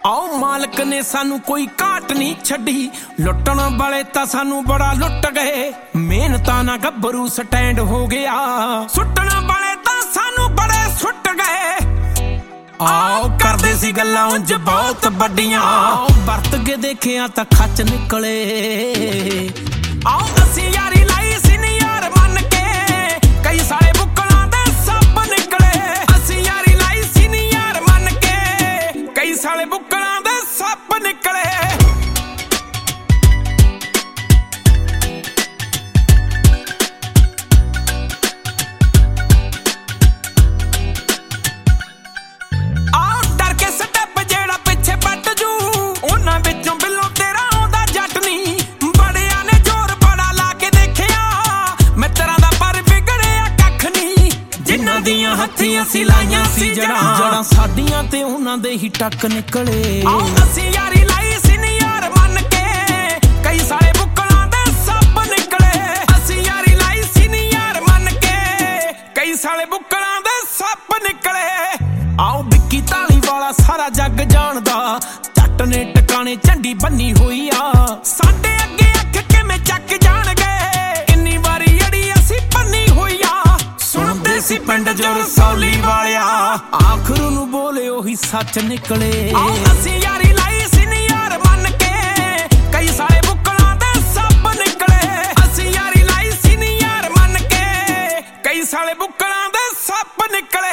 आओ मालक ने सानू कोई घाट नहीं छड्डी, लुटण वाले तां सानू बड़ा लुट गए। मेहनतां ना गब्बरू स्टैंड हो गया, सुटण वाले तां सानू बड़े सुट गए। आओ करदे सी गल्लां उंज बहुत वड्डियां, वरत के देखिया तां खच निकले। आओ असीं यारी लाई सीनियर मन के, कई सारे बुक्कलां दे सप निकले। असीं यारी लाई सीनियर मन के, कई सारे बुक्कलां दे सप निकले। हत्थियां सिलाइयां सी जड़ा साडियां ते उन्हां दे ही टक निकले। आओ असीं यारी लाई सीनियर मन के, कई सारे बुक्कलां दे सप निकले। असीं यारी लाई सीनियर मन के, कई सारे बुक्कलां दे सप निकले। आओ बिक्की ताली वाला सारा जग जानदा, जट ने टकाने झंडी बन्नी होई आ। साडे अगे अख किवें चक जाणगे, किन्नी वारी अड़ी असीं भन्नी होई आ। सुणदे सी पिंड जो रसौली वालिया, आखिर नूं बोले ओही सच निकले। आओ असीं यारी लाई सीनियर मन के, कई सारे बुक्कलां दे सप निकले। असीं यारी लाई सीनियर मन के, कई सारे बुक्कलां दे सप निकले।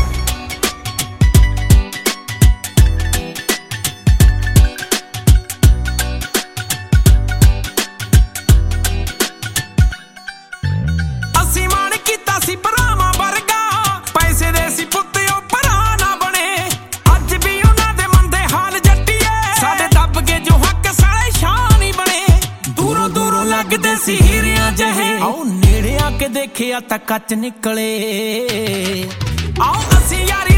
असीं मान कीता सी भरावां वर्गा, पैसे दे सी पुत्त ओ भरा ना बने। अज भी उन्हां दे मंदे हाल जट्टीए, साडे दब के जो हक साले शान ही बने। दूरों दूरों लगदे सी हीरियां जहे, आओ नेड़े आके देखिया तां कच निकले। आओ असीं यारी